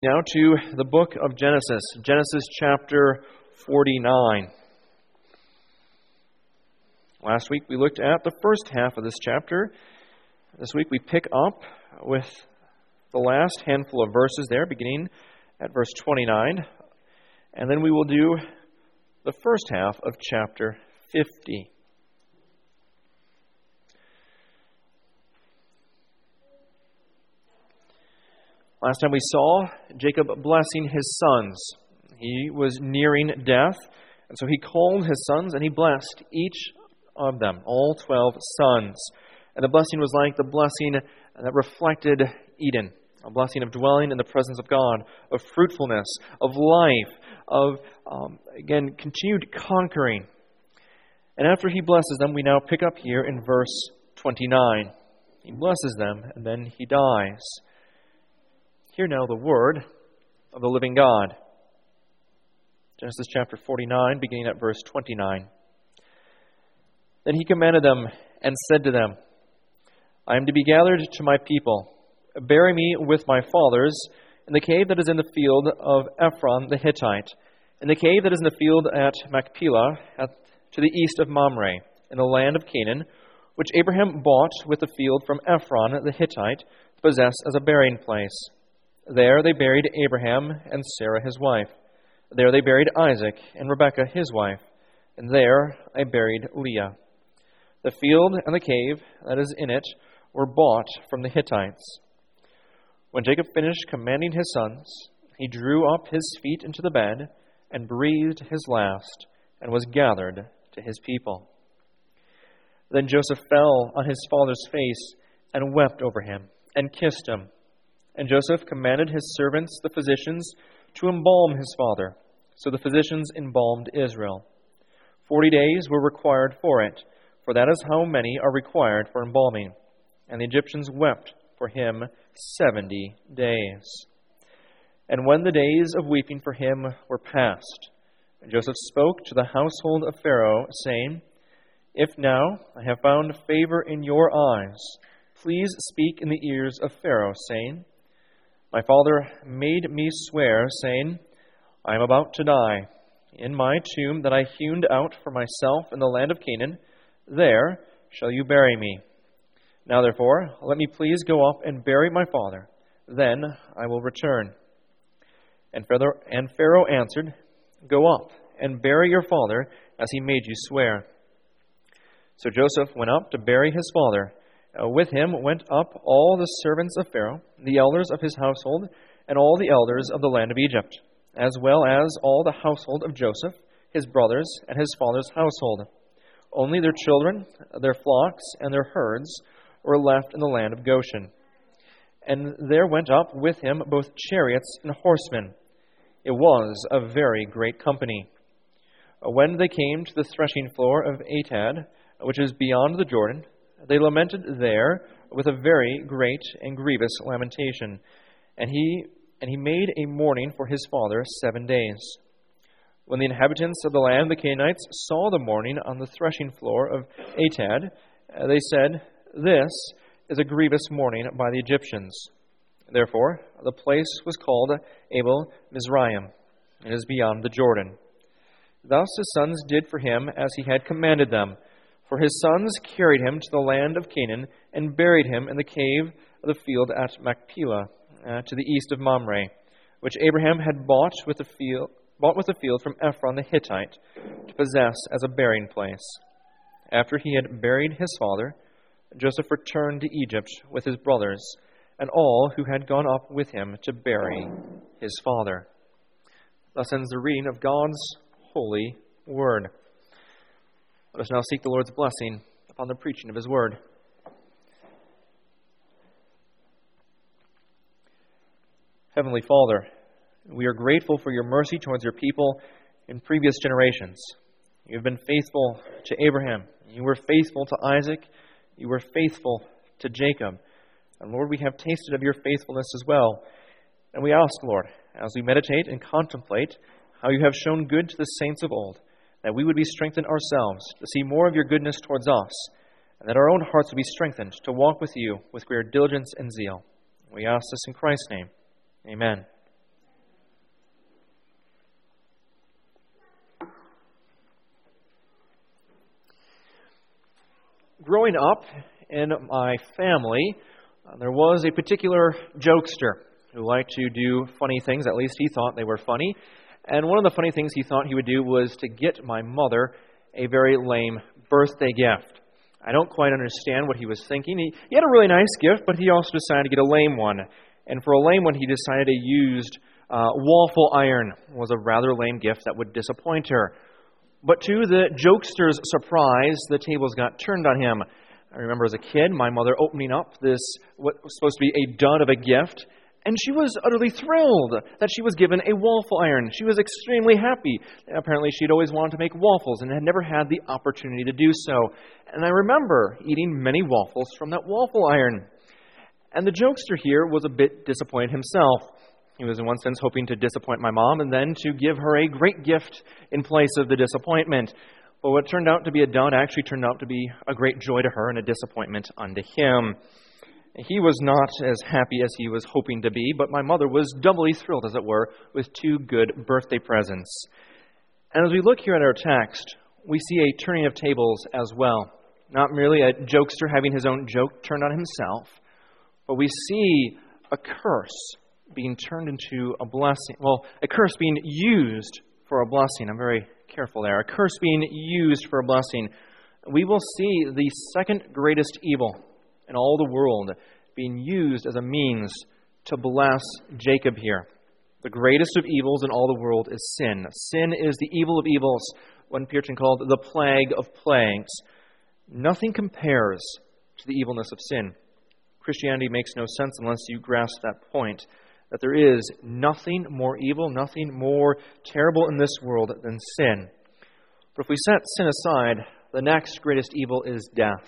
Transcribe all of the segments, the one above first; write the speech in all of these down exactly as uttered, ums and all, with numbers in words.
Now to the book of Genesis, Genesis chapter forty-nine. Last week we looked at the first half of this chapter. This week we pick up with the last handful of verses there, beginning at verse twenty-nine. And then we will do the first half of chapter fifty. Last time we saw Jacob blessing his sons. He was nearing death, and so he called his sons and he blessed each of them, all twelve sons. And the blessing was like the blessing that reflected Eden, a blessing of dwelling in the presence of God, of fruitfulness, of life, of, um, again, continued conquering. And after he blesses them, we now pick up here in verse twenty-nine. He blesses them, and then he dies. Hear now the word of the living God. Genesis chapter forty-nine, beginning at verse twenty-nine. Then he commanded them and said to them, I am to be gathered to my people. Bury me with my fathers in the cave that is in the field of Ephron the Hittite, in the cave that is in the field at Machpelah, at, to the east of Mamre, in the land of Canaan, which Abraham bought with the field from Ephron the Hittite to possess as a burying place. There they buried Abraham and Sarah his wife. There they buried Isaac and Rebekah his wife. And there I buried Leah. The field and the cave that is in it were bought from the Hittites. When Jacob finished commanding his sons, he drew up his feet into the bed and breathed his last and was gathered to his people. Then Joseph fell on his father's face and wept over him and kissed him. And Joseph commanded his servants, the physicians, to embalm his father. So the physicians embalmed Israel. Forty days were required for it, for that is how many are required for embalming. And the Egyptians wept for him seventy days. And when the days of weeping for him were past, Joseph spoke to the household of Pharaoh, saying, If now I have found favor in your eyes, please speak in the ears of Pharaoh, saying, My father made me swear, saying, I am about to die. In my tomb that I hewn out for myself in the land of Canaan, there shall you bury me. Now therefore, let me please go up and bury my father. Then I will return. And Pharaoh answered, Go up and bury your father as he made you swear. So Joseph went up to bury his father. Uh, with him went up all the servants of Pharaoh, the elders of his household, and all the elders of the land of Egypt, as well as all the household of Joseph, his brothers, and his father's household. Only their children, their flocks, and their herds were left in the land of Goshen. And there went up with him both chariots and horsemen. It was a very great company. When they came to the threshing floor of Atad, which is beyond the Jordan, they lamented there with a very great and grievous lamentation. And he and he made a mourning for his father seven days. When the inhabitants of the land of the Canaanites saw the mourning on the threshing floor of Atad, they said, This is a grievous mourning by the Egyptians. Therefore, the place was called Abel Mizraim, and is beyond the Jordan. Thus his sons did for him as he had commanded them. For his sons carried him to the land of Canaan and buried him in the cave of the field at Machpelah, uh, to the east of Mamre, which Abraham had bought with the field, bought with the field from Ephron the Hittite to possess as a burying place. After he had buried his father, Joseph returned to Egypt with his brothers and all who had gone up with him to bury his father. Thus ends the reading of God's holy word. Let us now seek the Lord's blessing upon the preaching of his word. Heavenly Father, we are grateful for your mercy towards your people in previous generations. You have been faithful to Abraham. You were faithful to Isaac. You were faithful to Jacob. And Lord, we have tasted of your faithfulness as well. And we ask, Lord, as we meditate and contemplate how you have shown good to the saints of old, that we would be strengthened ourselves to see more of your goodness towards us, and that our own hearts would be strengthened to walk with you with greater diligence and zeal. We ask this in Christ's name. Amen. growing up in my family, uh, there was a particular jokester who liked to do funny things. At least he thought they were funny. And one of the funny things he thought he would do was to get my mother a very lame birthday gift. I don't quite understand what he was thinking. He, he had a really nice gift, but he also decided to get a lame one. And for a lame one, he decided to use uh, waffle iron. It was a rather lame gift that would disappoint her. But to the jokester's surprise, the tables got turned on him. I remember as a kid, my mother opening up this, what was supposed to be a dud of a gift, and she was utterly thrilled that she was given a waffle iron. She was extremely happy. Apparently, she'd always wanted to make waffles and had never had the opportunity to do so. And I remember eating many waffles from that waffle iron. And the jokester here was a bit disappointed himself. He was in one sense hoping to disappoint my mom and then to give her a great gift in place of the disappointment. But what turned out to be a dud actually turned out to be a great joy to her and a disappointment unto him. He was not as happy as he was hoping to be, but my mother was doubly thrilled, as it were, with two good birthday presents. And as we look here at our text, we see a turning of tables as well. Not merely a jokester having his own joke turned on himself, but we see a curse being turned into a blessing. Well, a curse being used for a blessing. I'm very careful there. A curse being used for a blessing. We will see the second greatest evil in all the world being used as a means to bless Jacob here. The greatest of evils in all the world is sin. Sin is the evil of evils, one Puritan called the plague of plagues. Nothing compares to the evilness of sin. Christianity makes no sense unless you grasp that point, that there is nothing more evil, nothing more terrible in this world than sin. But if we set sin aside, the next greatest evil is death.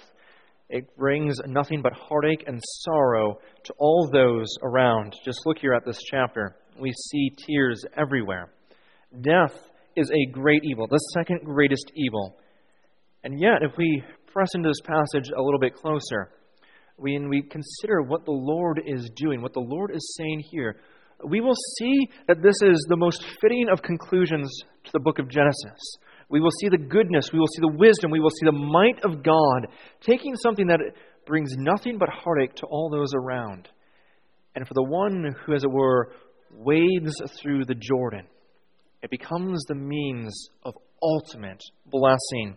It brings nothing but heartache and sorrow to all those around. Just look here at this chapter. We see tears everywhere. Death is a great evil, the second greatest evil. And yet, if we press into this passage a little bit closer, when we consider what the Lord is doing, what the Lord is saying here, we will see that this is the most fitting of conclusions to the book of Genesis. We will see the goodness, we will see the wisdom, we will see the might of God, taking something that brings nothing but heartache to all those around. And for the one who, as it were, wades through the Jordan, it becomes the means of ultimate blessing.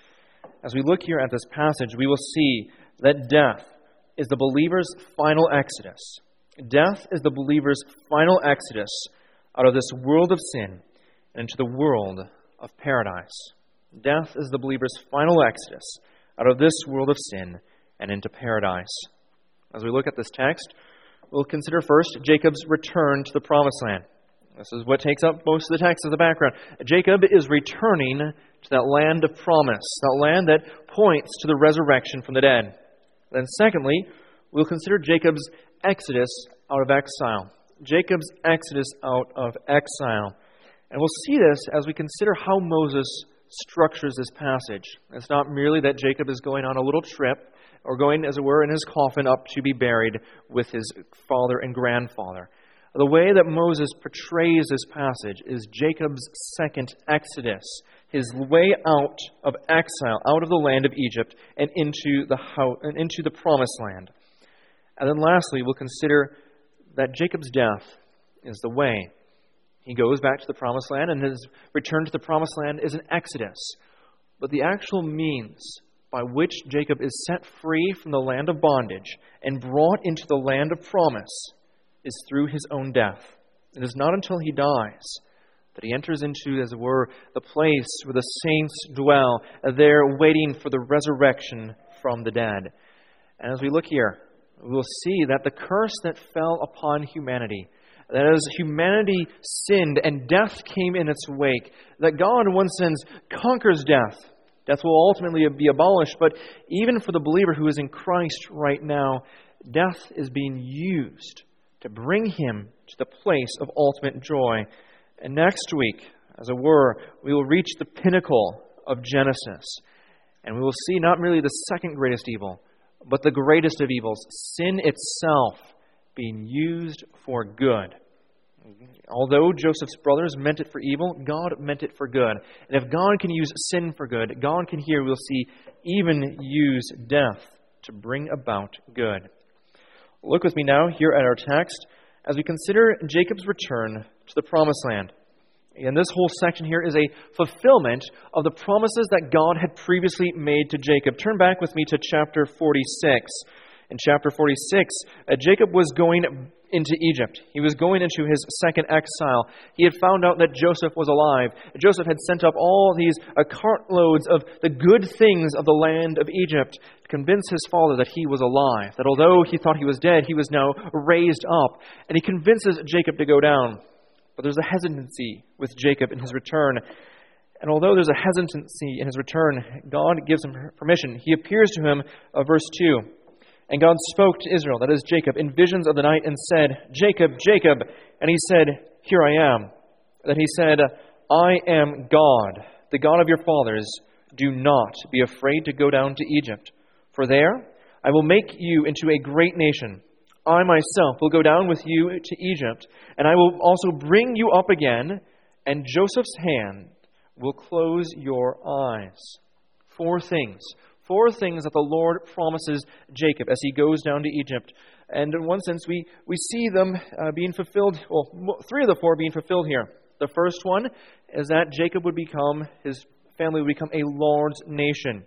As we look here at this passage, we will see that death is the believer's final exodus. Death is the believer's final exodus out of this world of sin and into the world of paradise. Death is the believer's final exodus out of this world of sin and into paradise. As we look at this text, we'll consider first Jacob's return to the promised land. This is what takes up most of the text as the background. Jacob is returning to that land of promise, that land that points to the resurrection from the dead. Then secondly, we'll consider Jacob's exodus out of exile. Jacob's exodus out of exile. And we'll see this as we consider how Moses structures this passage. It's not merely that Jacob is going on a little trip or going, as it were, in his coffin up to be buried with his father and grandfather. The way that Moses portrays this passage is Jacob's second exodus, his way out of exile, out of the land of Egypt and into the house, and into the promised land. And then lastly, we'll consider that Jacob's death is the way. He goes back to the promised land, and his return to the promised land is an exodus. But the actual means by which Jacob is set free from the land of bondage and brought into the land of promise is through his own death. It is not until he dies that he enters into, as it were, the place where the saints dwell, there waiting for the resurrection from the dead. And as we look here, we will see that the curse that fell upon humanity, that as humanity sinned and death came in its wake, that God in one sense conquers death. Death will ultimately be abolished, but even for the believer who is in Christ right now, death is being used to bring him to the place of ultimate joy. And next week, as it were, we will reach the pinnacle of Genesis. And we will see not merely the second greatest evil, but the greatest of evils, sin itself, being used for good. Although Joseph's brothers meant it for evil, God meant it for good. And if God can use sin for good, God can here, we'll see, even use death to bring about good. Look with me now here at our text as we consider Jacob's return to the Promised Land. And this whole section here is a fulfillment of the promises that God had previously made to Jacob. Turn back with me to chapter forty-six. In chapter forty-six, uh, Jacob was going into Egypt. He was going into his second exile. He had found out that Joseph was alive. Joseph had sent up all these uh, cartloads of the good things of the land of Egypt to convince his father that he was alive, that although he thought he was dead, he was now raised up. And he convinces Jacob to go down. But there's a hesitancy with Jacob in his return. And although there's a hesitancy in his return, God gives him permission. He appears to him, uh, verse two. And God spoke to Israel, that is Jacob, in visions of the night and said, Jacob, Jacob. And he said, Here I am. Then he said, I am God, the God of your fathers. Do not be afraid to go down to Egypt. For there I will make you into a great nation. I myself will go down with you to Egypt, and I will also bring you up again, and Joseph's hand will close your eyes. Four things. Four things that the Lord promises Jacob as he goes down to Egypt. And in one sense, we, we see them uh, being fulfilled, well, three of the four being fulfilled here. The first one is that Jacob would become, his family would become a large nation.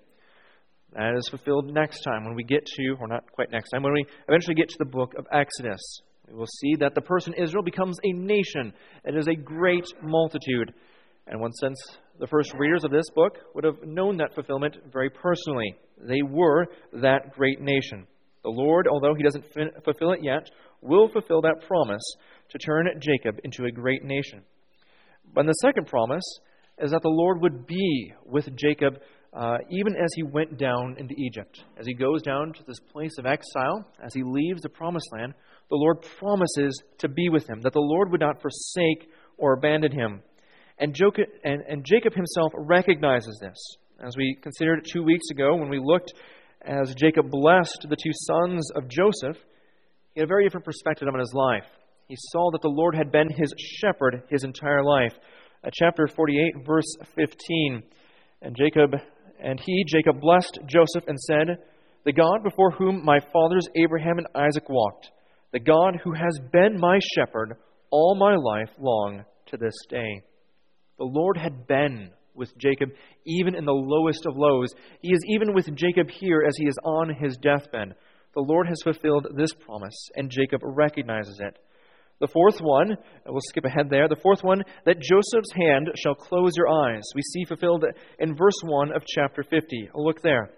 That is fulfilled next time when we get to, or not quite next time, when we eventually get to the book of Exodus. We will see that the person Israel becomes a nation. It is a great multitude. And in one sense, the first readers of this book would have known that fulfillment very personally. They were that great nation. The Lord, although He doesn't fulfill it yet, will fulfill that promise to turn Jacob into a great nation. But the second promise is that the Lord would be with Jacob uh, even as he went down into Egypt. As he goes down to this place of exile, as he leaves the Promised Land, the Lord promises to be with him, that the Lord would not forsake or abandon him. And Jacob, and, and Jacob himself recognizes this. As we considered two weeks ago, when we looked as Jacob blessed the two sons of Joseph, he had a very different perspective on his life. He saw that the Lord had been his shepherd his entire life. Uh, chapter forty-eight, verse fifteen. And Jacob, and he, Jacob, blessed Joseph and said, The God before whom my fathers Abraham and Isaac walked, the God who has been my shepherd all my life long to this day. The Lord had been with Jacob even in the lowest of lows. He is even with Jacob here as he is on his deathbed. The Lord has fulfilled this promise, and Jacob recognizes it. The fourth one, we'll skip ahead there, the fourth one, that Joseph's hand shall close your eyes. We see fulfilled in verse one of chapter fifty. Look there.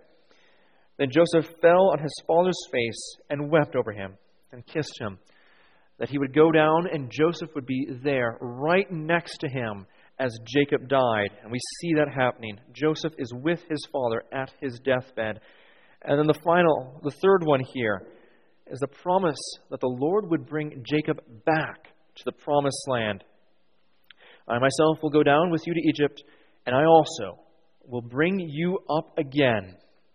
Then Joseph fell on his father's face and wept over him and kissed him, that he would go down and Joseph would be there right next to him as Jacob died. And we see that happening. Joseph is with his father at his deathbed. And then the final, the third one here, is the promise that the Lord would bring Jacob back to the Promised Land. I myself will go down with you to Egypt, and I also will bring you up again.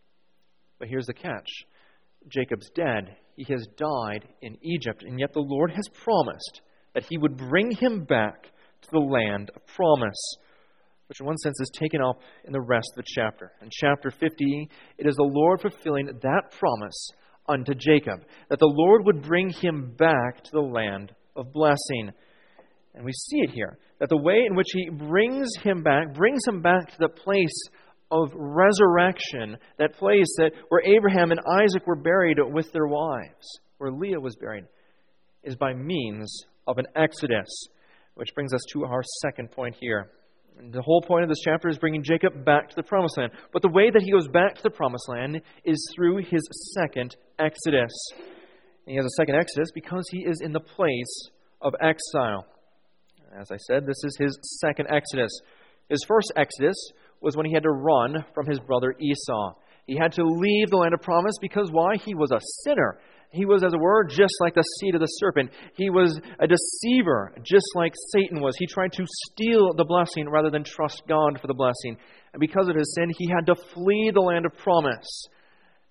But here's the catch. Jacob's dead. He has died in Egypt, and yet the Lord has promised that He would bring him back to the land of promise, which in one sense is taken up in the rest of the chapter. In chapter fifty, it is the Lord fulfilling that promise unto Jacob, that the Lord would bring him back to the land of blessing. And we see it here, that the way in which He brings him back, brings him back to the place of resurrection, that place that where Abraham and Isaac were buried with their wives, where Leah was buried, is by means of an exodus, which brings us to our second point here. And the whole point of this chapter is bringing Jacob back to the Promised Land. But the way that he goes back to the Promised Land is through his second exodus. And he has a second exodus because he is in the place of exile. As I said, this is his second exodus. His first exodus was when he had to run from his brother Esau. He had to leave the land of promise because why? He was a sinner. He was, as it were, just like the seed of the serpent. He was a deceiver, just like Satan was. He tried to steal the blessing rather than trust God for the blessing. And because of his sin, he had to flee the land of promise.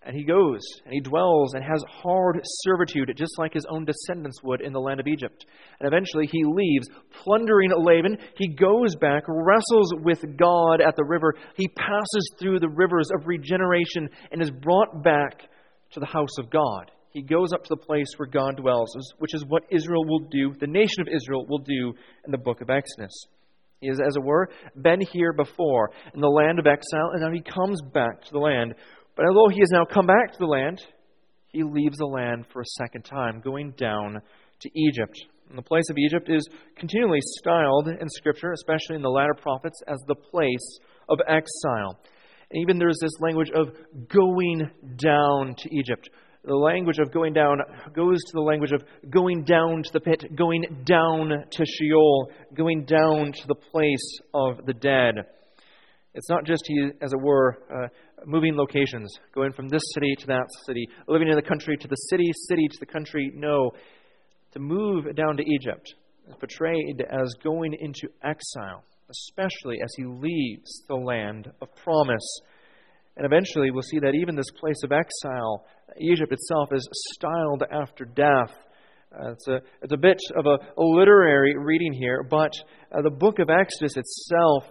And he goes, and he dwells, and has hard servitude, just like his own descendants would in the land of Egypt. And eventually he leaves, plundering Laban. He goes back, wrestles with God at the river. He passes through the rivers of regeneration and is brought back to the house of God. He goes up to the place where God dwells, which is what Israel will do, the nation of Israel will do in the book of Exodus. He has, as it were, been here before in the land of exile, and now he comes back to the land. But although he has now come back to the land, he leaves the land for a second time, going down to Egypt. And the place of Egypt is continually styled in Scripture, especially in the latter prophets, as the place of exile. And even there's this language of going down to Egypt. The language of going down goes to the language of going down to the pit, going down to Sheol, going down to the place of the dead. It's not just, he, as it were, uh, moving locations, going from this city to that city, living in the country to the city, city to the country. No, to move down to Egypt is portrayed as going into exile, especially as he leaves the land of promise. And eventually we'll see that even this place of exile, Egypt itself, is styled after death. Uh, it's, a, it's a bit of a, a literary reading here, but uh, the book of Exodus itself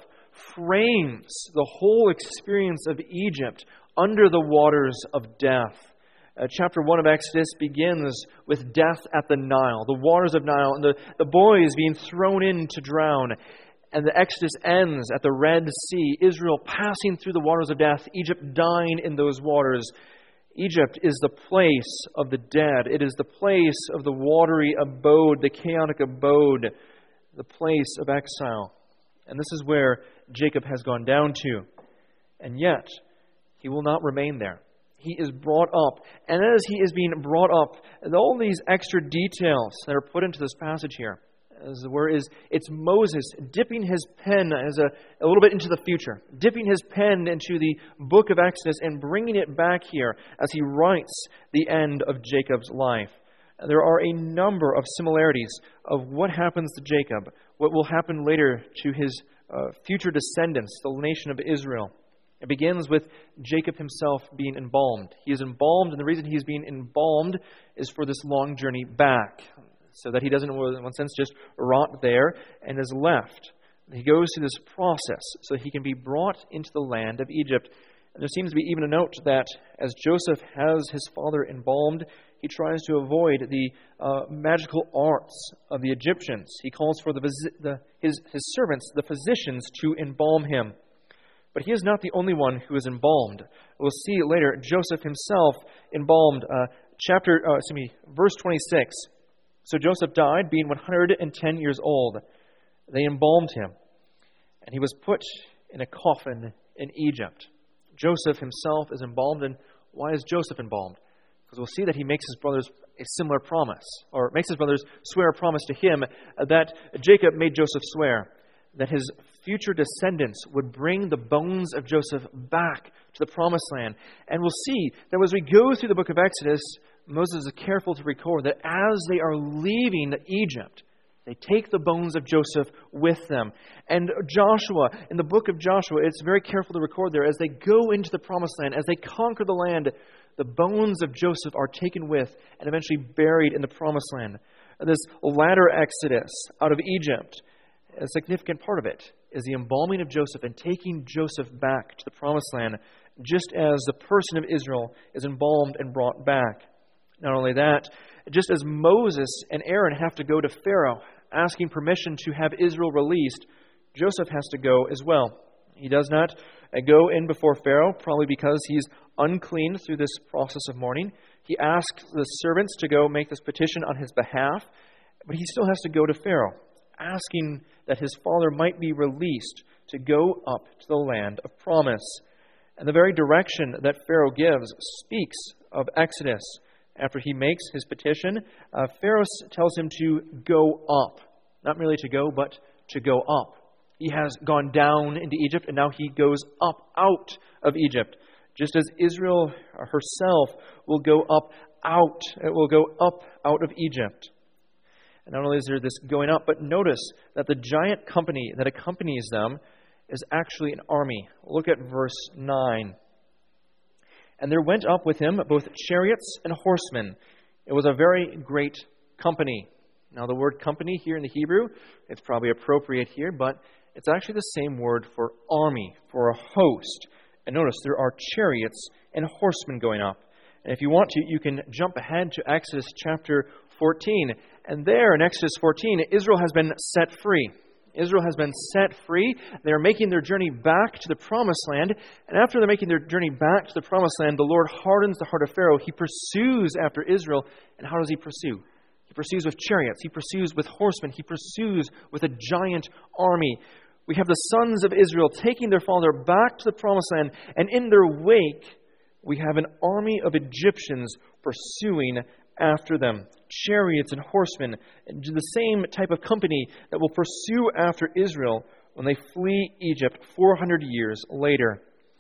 frames the whole experience of Egypt under the waters of death. Uh, chapter one of Exodus begins with death at the Nile, the waters of Nile, and the, the boys being thrown in to drown. And the Exodus ends at the Red Sea, Israel passing through the waters of death, Egypt dying in those waters. Egypt is the place of the dead. It is the place of the watery abode, the chaotic abode, the place of exile. And this is where Jacob has gone down to. And yet, he will not remain there. He is brought up. And as he is being brought up, all these extra details that are put into this passage here, as it were, is it's Moses dipping his pen as a, a little bit into the future, dipping his pen into the book of Exodus and bringing it back here as he writes the end of Jacob's life. There are a number of similarities of what happens to Jacob, what will happen later to his uh, future descendants, the nation of Israel. It begins with Jacob himself being embalmed. He is embalmed, and the reason he is being embalmed is for this long journey back, so that he doesn't, in one sense, just rot there and is left. He goes through this process so he can be brought into the land of Egypt. And there seems to be even a note that as Joseph has his father embalmed, he tries to avoid the uh, magical arts of the Egyptians. He calls for the, the his, his servants, the physicians, to embalm him. But he is not the only one who is embalmed. We'll see later Joseph himself embalmed. Uh, chapter, uh, excuse me, verse twenty-six. So Joseph died, being one hundred ten years old. They embalmed him, and he was put in a coffin in Egypt. Joseph himself is embalmed, and why is Joseph embalmed? Because we'll see that he makes his brothers a similar promise, or makes his brothers swear a promise to him that Jacob made Joseph swear, that his future descendants would bring the bones of Joseph back to the promised land. And we'll see that as we go through the book of Exodus, Moses is careful to record that as they are leaving Egypt, they take the bones of Joseph with them. And Joshua, in the book of Joshua, it's very careful to record there, as they go into the promised land, as they conquer the land, the bones of Joseph are taken with and eventually buried in the promised land. And this latter exodus out of Egypt, a significant part of it is the embalming of Joseph and taking Joseph back to the promised land, just as the person of Israel is embalmed and brought back. Not only that, just as Moses and Aaron have to go to Pharaoh asking permission to have Israel released, Joseph has to go as well. He does not go in before Pharaoh, probably because he's unclean through this process of mourning. He asks the servants to go make this petition on his behalf, but he still has to go to Pharaoh, asking that his father might be released to go up to the land of promise. And the very direction that Pharaoh gives speaks of Exodus. After he makes his petition, uh, Pharaoh tells him to go up. Not merely to go, but to go up. He has gone down into Egypt, and now he goes up out of Egypt. Just as Israel herself will go up out, it will go up out of Egypt. And not only is there this going up, but notice that the giant company that accompanies them is actually an army. Look at verse nine. And there went up with him both chariots and horsemen. It was a very great company. Now the word company here in the Hebrew, it's probably appropriate here, but it's actually the same word for army, for a host. And notice there are chariots and horsemen going up. And if you want to, you can jump ahead to Exodus chapter fourteen. And there in Exodus fourteen, Israel has been set free. Israel has been set free. They're making their journey back to the Promised Land. And after they're making their journey back to the Promised Land, the Lord hardens the heart of Pharaoh. He pursues after Israel. And how does he pursue? He pursues with chariots. He pursues with horsemen. He pursues with a giant army. We have the sons of Israel taking their father back to the Promised Land. And in their wake, we have an army of Egyptians pursuing after them. Chariots and horsemen, the same type of company that will pursue after Israel when they flee Egypt four hundred years later.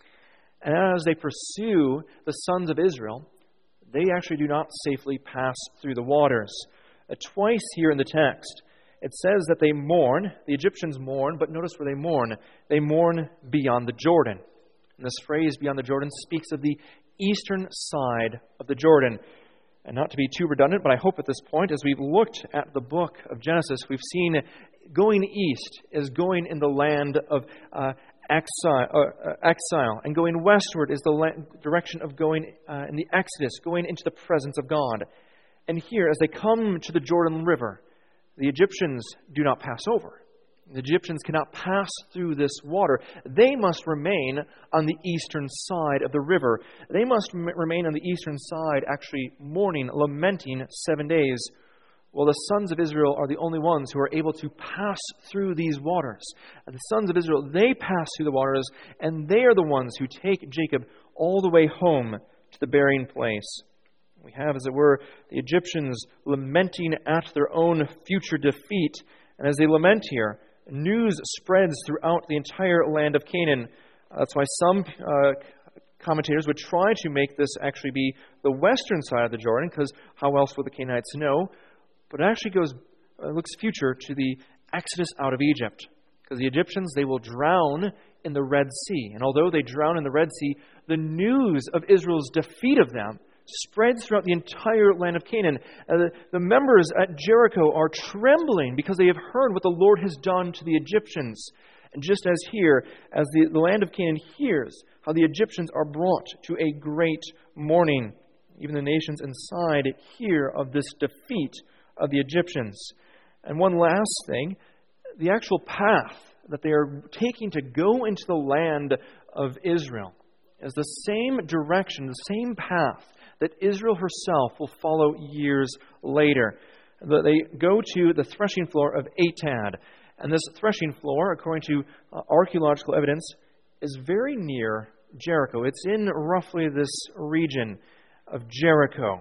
And as they pursue the sons of Israel, they actually do not safely pass through the waters. Uh, twice here in the text, it says that they mourn, the Egyptians mourn, but notice where they mourn. They mourn beyond the Jordan. And this phrase, beyond the Jordan, speaks of the eastern side of the Jordan. And not to be too redundant, but I hope at this point, as we've looked at the book of Genesis, we've seen going east is going in the land of uh, exile, uh, uh, exile, and going westward is the la- direction of going uh, in the Exodus, going into the presence of God. And here, as they come to the Jordan River, the Egyptians do not pass over. The Egyptians cannot pass through this water. They must remain on the eastern side of the river. They must m- remain on the eastern side, actually mourning, lamenting seven days. Well, the sons of Israel are the only ones who are able to pass through these waters. And the sons of Israel, they pass through the waters, and they are the ones who take Jacob all the way home to the burying place. We have, as it were, the Egyptians lamenting at their own future defeat. And as they lament here, news spreads throughout the entire land of Canaan. Uh, that's why some uh, commentators would try to make this actually be the western side of the Jordan, because how else would the Canaanites know? But it actually goes, uh, looks future to the exodus out of Egypt, because the Egyptians, they will drown in the Red Sea. And although they drown in the Red Sea, the news of Israel's defeat of them spreads throughout the entire land of Canaan. Uh, the, the members at Jericho are trembling because they have heard what the Lord has done to the Egyptians. And just as here, as the, the land of Canaan hears how the Egyptians are brought to a great mourning, even the nations inside hear of this defeat of the Egyptians. And one last thing, the actual path that they are taking to go into the land of Israel is the same direction, the same path that Israel herself will follow years later. They go to the threshing floor of Atad. And this threshing floor, according to uh, archaeological evidence, is very near Jericho. It's in roughly this region of Jericho.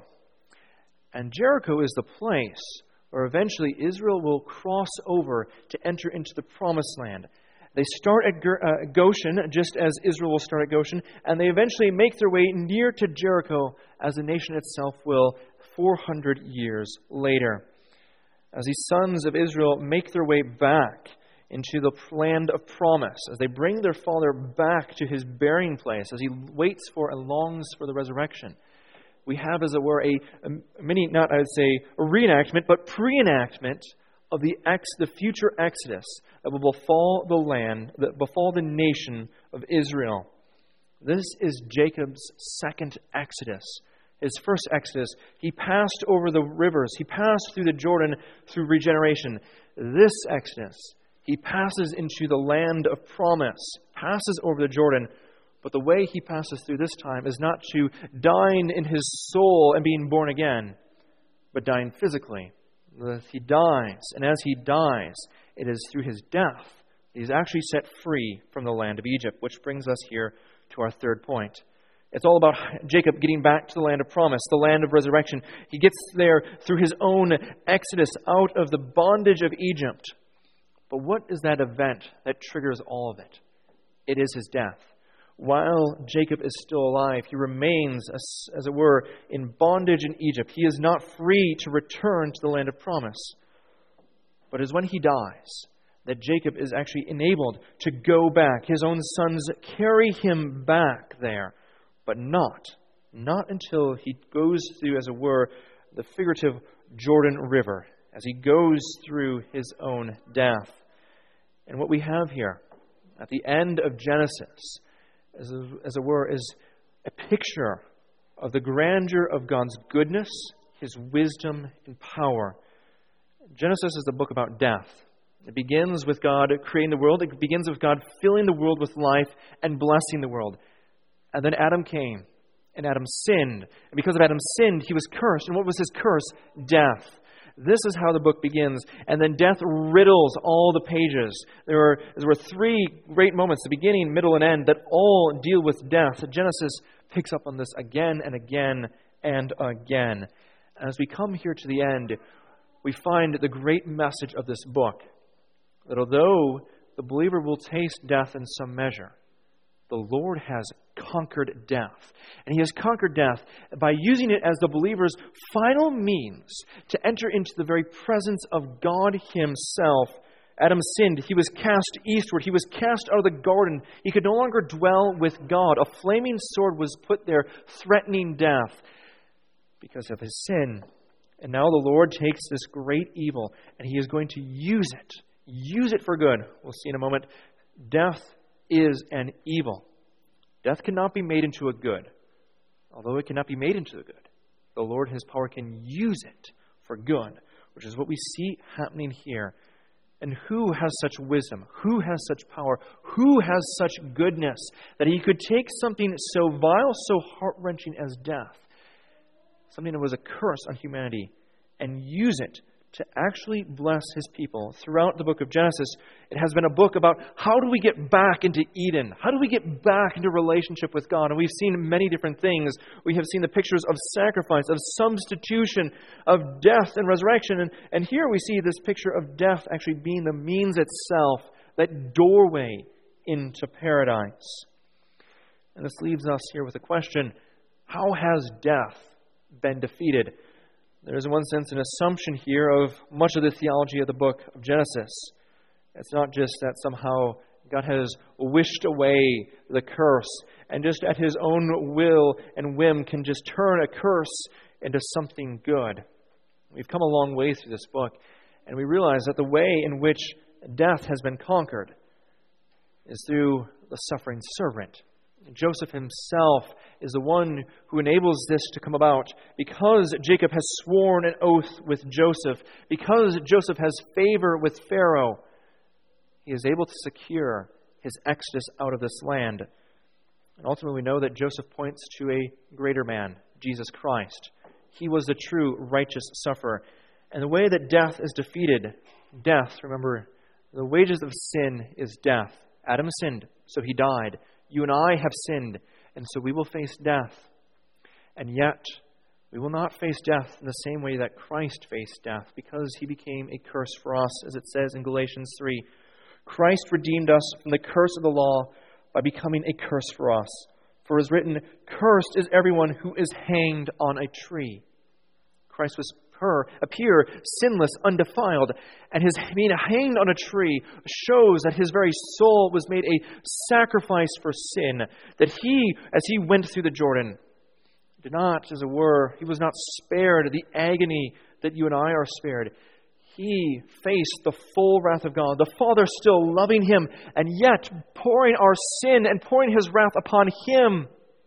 And Jericho is the place where eventually Israel will cross over to enter into the Promised Land. They start at uh, Goshen, just as Israel will start at Goshen, and they eventually make their way near to Jericho, as the nation itself will four hundred years later. As these sons of Israel make their way back into the land of promise, as they bring their father back to his burying place, as he waits for and longs for the resurrection, we have, as it were, a, a mini, not I would say a reenactment, but pre-enactment of the ex, the future exodus that will befall the land, that befall the nation of Israel. This is Jacob's second exodus. His first exodus, he passed over the rivers. He passed through the Jordan through regeneration. This exodus, he passes into the land of promise, passes over the Jordan. But the way he passes through this time is not to dying in his soul and being born again, but dying physically. He dies, and as he dies, it is through his death he's actually set free from the land of Egypt, which brings us here to our third point. It's all about Jacob getting back to the land of promise, the land of resurrection. He gets there through his own exodus out of the bondage of Egypt. But what is that event that triggers all of it? It is his death. While Jacob is still alive, he remains, as, as it were, in bondage in Egypt. He is not free to return to the land of promise. But it is when he dies that Jacob is actually enabled to go back. His own sons carry him back there, but not not until he goes through, as it were, the figurative Jordan River, as he goes through his own death. And what we have here, at the end of Genesis, as, as it were, is a picture of the grandeur of God's goodness, His wisdom, and power. Genesis is a book about death. It begins with God creating the world. It begins with God filling the world with life and blessing the world. And then Adam came, and Adam sinned. And because of Adam's sin, he was cursed. And what was his curse? Death. This is how the book begins. And then death riddles all the pages. There were, there were three great moments, the beginning, middle, and end, that all deal with death. Genesis picks up on this again and again and again. As we come here to the end, we find the great message of this book, that although the believer will taste death in some measure, the Lord has conquered death. And He has conquered death by using it as the believer's final means to enter into the very presence of God Himself. Adam sinned. He was cast eastward. He was cast out of the garden. He could no longer dwell with God. A flaming sword was put there, threatening death because of his sin. And now the Lord takes this great evil and He is going to use it. Use it for good. We'll see in a moment. Death is an evil. Death cannot be made into a good. Although it cannot be made into a good, the Lord in His power can use it for good, which is what we see happening here. And who has such wisdom? Who has such power? Who has such goodness that He could take something so vile, so heart-wrenching as death, something that was a curse on humanity, and use it to actually bless His people? Throughout the book of Genesis, it has been a book about how do we get back into Eden? How do we get back into relationship with God? And we've seen many different things. We have seen the pictures of sacrifice, of substitution, of death and resurrection. And, and here we see this picture of death actually being the means itself, that doorway into paradise. And this leaves us here with a question: how has death been defeated? There is, in one sense, an assumption here of much of the theology of the book of Genesis. It's not just that somehow God has wished away the curse and just at His own will and whim can just turn a curse into something good. We've come a long way through this book, and we realize that the way in which death has been conquered is through the suffering servant. Joseph himself is the one who enables this to come about. Because Jacob has sworn an oath with Joseph, because Joseph has favor with Pharaoh, he is able to secure his exodus out of this land. And ultimately we know that Joseph points to a greater man, Jesus Christ. He was the true righteous sufferer. And the way that death is defeated, death, remember, the wages of sin is death. Adam sinned, so he died. You and I have sinned, and so we will face death. And yet, we will not face death in the same way that Christ faced death, because He became a curse for us, as it says in Galatians three. Christ redeemed us from the curse of the law by becoming a curse for us. For it is written, "Cursed is everyone who is hanged on a tree." Christ was her appear sinless, undefiled, and His being hanged on a tree shows that His very soul was made a sacrifice for sin, that He, as He went through the Jordan, did not, as it were, He was not spared the agony that you and I are spared. He faced the full wrath of God, the Father still loving Him, and yet pouring our sin and pouring His wrath upon Him,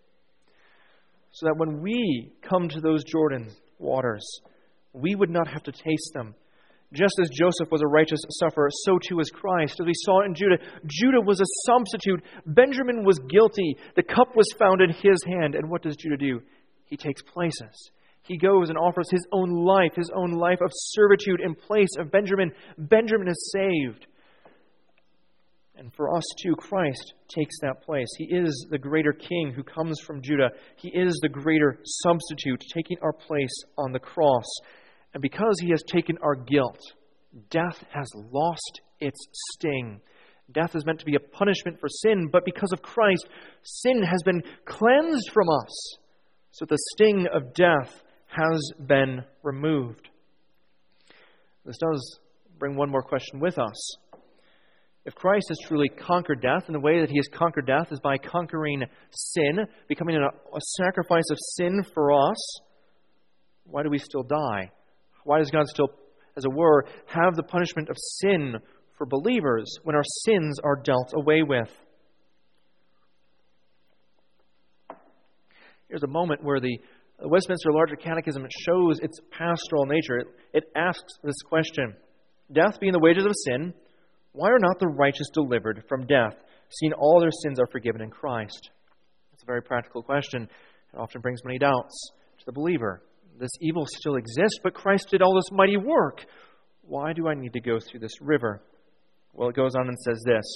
so that when we come to those Jordan waters, we would not have to taste them. Just as Joseph was a righteous sufferer, so too is Christ. As we saw in Judah, Judah was a substitute. Benjamin was guilty. The cup was found in his hand. And what does Judah do? He takes places. He goes and offers his own life, his own life of servitude in place of Benjamin. Benjamin is saved. And for us too, Christ takes that place. He is the greater king who comes from Judah. He is the greater substitute, taking our place on the cross. And because He has taken our guilt, death has lost its sting. Death is meant to be a punishment for sin, but because of Christ, sin has been cleansed from us. So the sting of death has been removed. This does bring one more question with us. If Christ has truly conquered death, and the way that he has conquered death is by conquering sin, becoming a, a sacrifice of sin for us, why do we still die? Why does God still, as it were, have the punishment of sin for believers when our sins are dealt away with? Here's a moment where the Westminster Larger Catechism shows its pastoral nature. It, it asks this question: death being the wages of sin, why are not the righteous delivered from death, seeing all their sins are forgiven in Christ? It's a very practical question. It often brings many doubts to the believer. This evil still exists, but Christ did all this mighty work. Why do I need to go through this river? Well, it goes on and says this: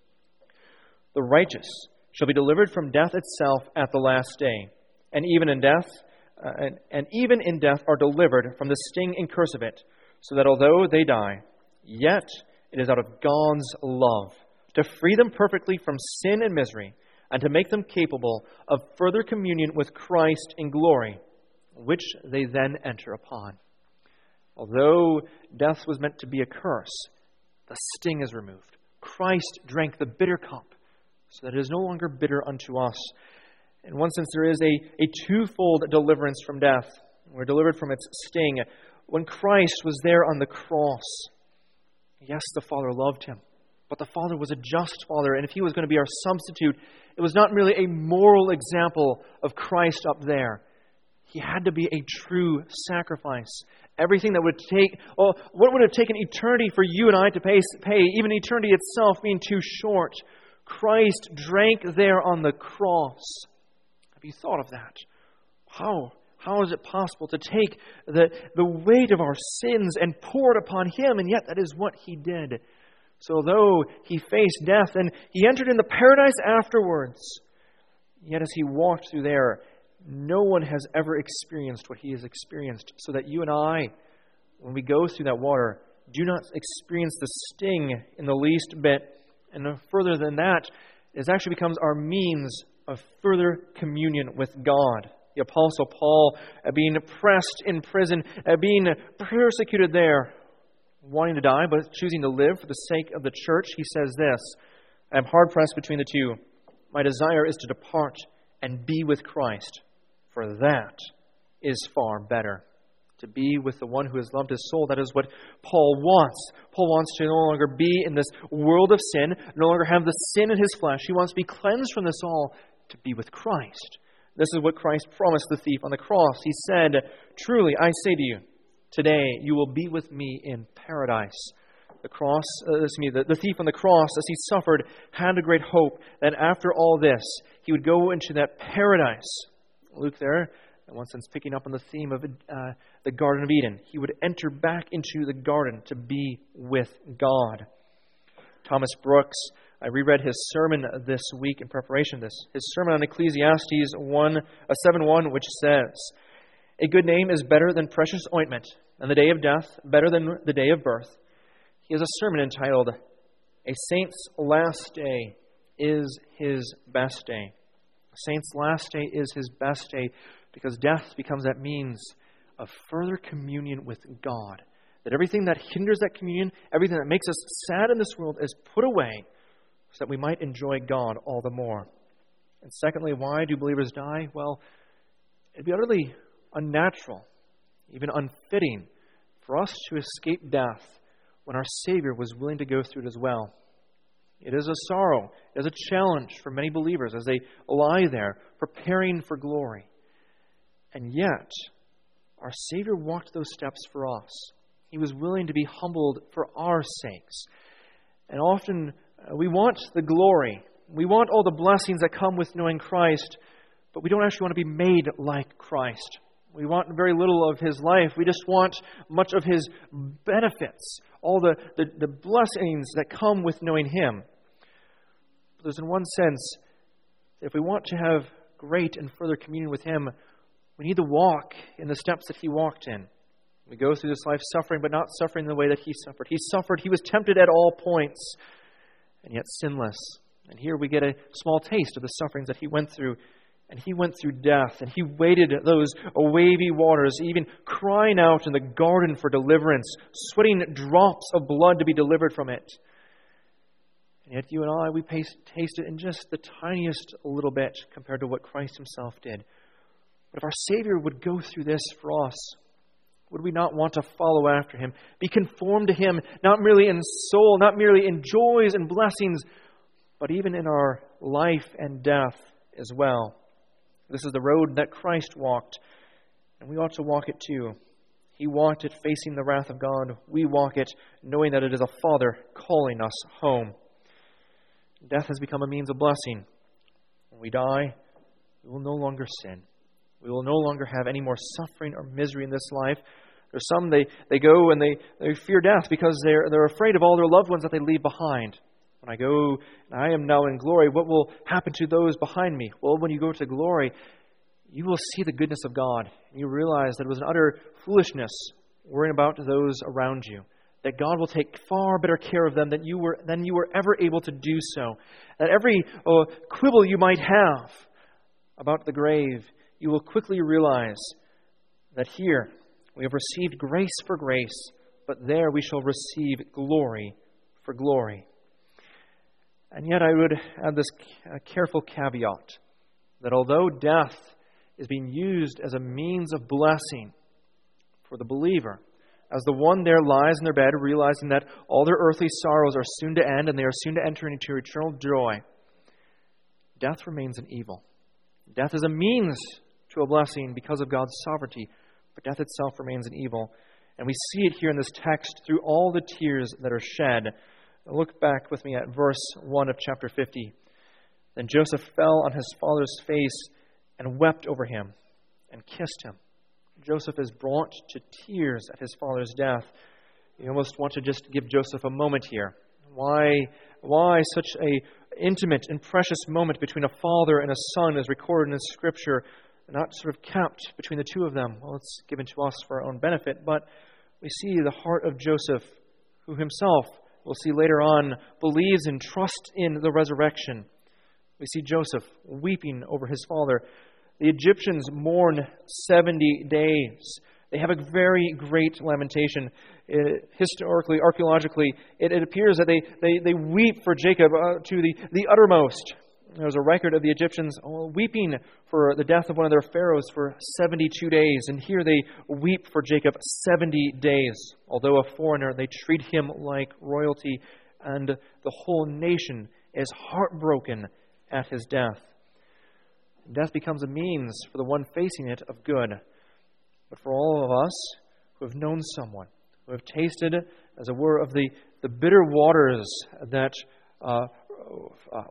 the righteous shall be delivered from death itself at the last day, and even in death, uh, and, and even in death are delivered from the sting and curse of it, so that although they die, yet it is out of God's love to free them perfectly from sin and misery, and to make them capable of further communion with Christ in glory, which they then enter upon. Although death was meant to be a curse, the sting is removed. Christ drank the bitter cup, so that it is no longer bitter unto us. In one sense, there is a, a twofold deliverance from death. We're delivered from its sting. When Christ was there on the cross, yes, the Father loved him, but the Father was a just Father, and if he was going to be our substitute, it was not merely a moral example of Christ up there. He had to be a true sacrifice. Everything that would take, oh, what would have taken eternity for you and I to pay, pay, even eternity itself being too short, Christ drank there on the cross. Have you thought of that? How? How is it possible to take the, the weight of our sins and pour it upon him? And yet that is what he did. So although he faced death and he entered into paradise afterwards, yet as he walked through there, no one has ever experienced what he has experienced. So that you and I, when we go through that water, do not experience the sting in the least bit. And further than that, it actually becomes our means of further communion with God. The Apostle Paul, uh, being pressed in prison, uh, being persecuted there, wanting to die, but choosing to live for the sake of the church, he says this: I am hard-pressed between the two. My desire is to depart and be with Christ, for that is far better. To be with the one who has loved his soul, that is what Paul wants. Paul wants to no longer be in this world of sin, no longer have the sin in his flesh. He wants to be cleansed from this all, to be with Christ. This is what Christ promised the thief on the cross. He said, truly, I say to you, today you will be with me in paradise. The cross, uh, excuse me, the, the thief on the cross, as he suffered, had a great hope that after all this, he would go into that paradise. Luke there, in one sense, picking up on the theme of uh, the Garden of Eden. He would enter back into the garden to be with God. Thomas Brooks, I reread his sermon this week in preparation of this. His sermon on Ecclesiastes one, uh, seven one, which says, a good name is better than precious ointment, and the day of death better than the day of birth. He has a sermon entitled, A Saint's Last Day is His Best Day. A saint's last day is his best day because death becomes that means of further communion with God. That everything that hinders that communion, everything that makes us sad in this world is put away so that we might enjoy God all the more. And secondly, why do believers die? Well, it'd be utterly unnatural, even unfitting, for us to escape death when our Savior was willing to go through it as well. It is a sorrow, it is a challenge for many believers as they lie there preparing for glory. And yet, our Savior walked those steps for us. He was willing to be humbled for our sakes. And often uh, we want the glory. We want all the blessings that come with knowing Christ, but we don't actually want to be made like Christ. We want very little of His life. We just want much of His benefits, all the, the, the blessings that come with knowing Him. But there's in one sense, if we want to have great and further communion with Him, we need to walk in the steps that He walked in. We go through this life suffering, but not suffering the way that He suffered. He suffered, He was tempted at all points, and yet sinless. And here we get a small taste of the sufferings that He went through. And He went through death, and He waded those wavy waters, even crying out in the garden for deliverance, sweating drops of blood to be delivered from it. And yet you and I, we taste it in just the tiniest little bit compared to what Christ himself did. But if our Savior would go through this for us, would we not want to follow after him, be conformed to him, not merely in soul, not merely in joys and blessings, but even in our life and death as well? This is the road that Christ walked, and we ought to walk it too. He walked it facing the wrath of God. We walk it knowing that it is a Father calling us home. Death has become a means of blessing. When we die, we will no longer sin. We will no longer have any more suffering or misery in this life. There's some, they, they go and they, they fear death because they're, they're afraid of all their loved ones that they leave behind. When I go, and I am now in glory, what will happen to those behind me? Well, when you go to glory, you will see the goodness of God. And you realize that it was an utter foolishness worrying about those around you. That God will take far better care of them than you were, than you were ever able to do so. That every uh, quibble you might have about the grave, you will quickly realize that here we have received grace for grace, but there we shall receive glory for glory. And yet I would add this careful caveat, that although death is being used as a means of blessing for the believer, as the one there lies in their bed, realizing that all their earthly sorrows are soon to end and they are soon to enter into eternal joy, death remains an evil. Death is a means to a blessing because of God's sovereignty, but death itself remains an evil. And we see it here in this text through all the tears that are shed. Look back with me at verse one of chapter fifty. Then Joseph fell on his father's face and wept over him and kissed him. Joseph is brought to tears at his father's death. You almost want to just give Joseph a moment here. Why, why such a intimate and precious moment between a father and a son is recorded in Scripture, not sort of kept between the two of them? Well, it's given to us for our own benefit, but we see the heart of Joseph, who himself, we'll see later on, believes and trusts in the resurrection. We see Joseph weeping over his father. The Egyptians mourn seventy days. They have a very great lamentation. It, historically, archaeologically, it, it appears that they, they, they weep for Jacob uh, to the, the uttermost. There's a record of the Egyptians weeping for the death of one of their pharaohs for seventy-two days. And here they weep for Jacob seventy days. Although a foreigner, they treat him like royalty. And the whole nation is heartbroken at his death. Death becomes a means for the one facing it of good. But for all of us who have known someone, who have tasted, as it were, of the, the bitter waters that, uh, uh,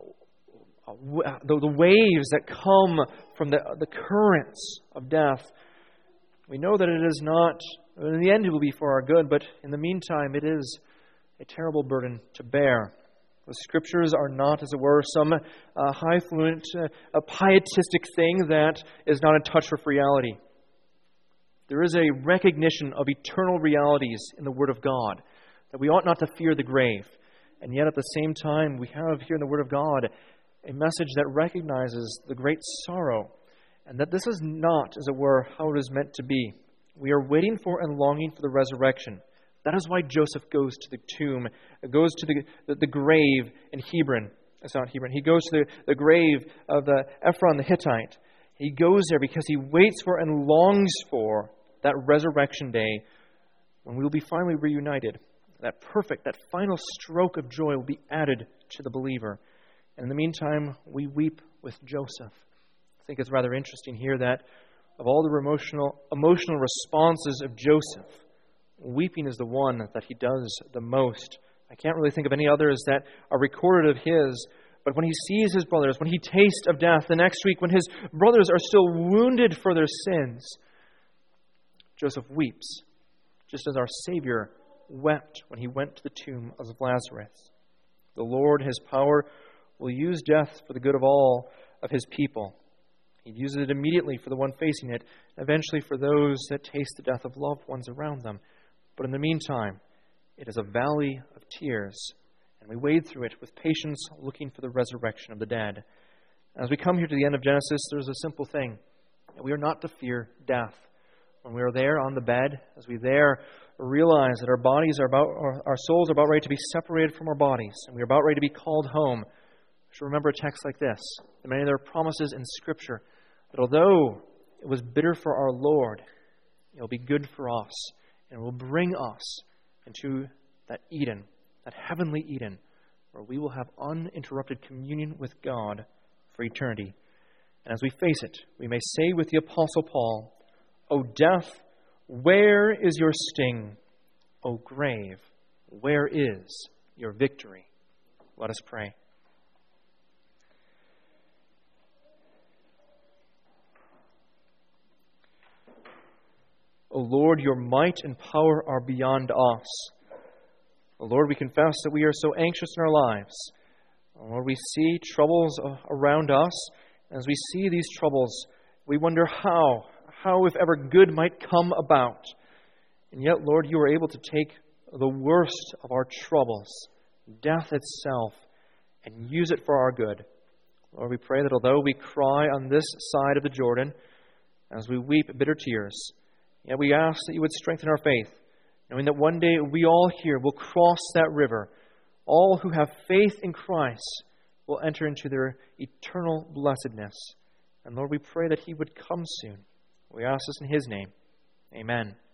the, the waves that come from the, the currents of death, we know that it is not, in the end it will be for our good, but in the meantime it is a terrible burden to bear. The Scriptures are not, as it were, some uh, high-fluent, uh, a pietistic thing that is not in touch with reality. There is a recognition of eternal realities in the Word of God, that we ought not to fear the grave. And yet at the same time, we have here in the Word of God a message that recognizes the great sorrow, and that this is not, as it were, how it is meant to be. We are waiting for and longing for the resurrection. That is why Joseph goes to the tomb, goes to the, the, the grave in Hebron. It's not Hebron. He goes to the, the grave of the Ephron the Hittite. He goes there because he waits for and longs for that resurrection day when we will be finally reunited. That perfect, that final stroke of joy will be added to the believer. And in the meantime, we weep with Joseph. I think it's rather interesting here that of all the emotional, emotional responses of Joseph, weeping is the one that he does the most. I can't really think of any others that are recorded of his. But when he sees his brothers, when he tastes of death, the next week when his brothers are still wounded for their sins, Joseph weeps, just as our Savior wept when he went to the tomb of Lazarus. The Lord, his power, will use death for the good of all of his people. He uses it immediately for the one facing it, and eventually for those that taste the death of loved ones around them. But in the meantime, it is a valley of tears, and we wade through it with patience, looking for the resurrection of the dead. As we come here to the end of Genesis, there's a simple thing. We are not to fear death. When we are there on the bed, as we there realize that our bodies are about, our, our souls are about ready to be separated from our bodies, and we are about ready to be called home, we should remember a text like this. And many of their promises in Scripture, that although it was bitter for our Lord, it will be good for us, and will bring us into that Eden, that heavenly Eden, where we will have uninterrupted communion with God for eternity. And as we face it, we may say with the Apostle Paul, O death, where is your sting? O grave, where is your victory? Let us pray. O Lord, your might and power are beyond us. O Lord, we confess that we are so anxious in our lives. O Lord, we see troubles around us. As we see these troubles, we wonder how, how if ever good might come about. And yet, Lord, you are able to take the worst of our troubles, death itself, and use it for our good. Lord, we pray that although we cry on this side of the Jordan, as we weep bitter tears, yet we ask that you would strengthen our faith, knowing that one day we all here will cross that river. All who have faith in Christ will enter into their eternal blessedness. And Lord, we pray that he would come soon. We ask this in his name. Amen.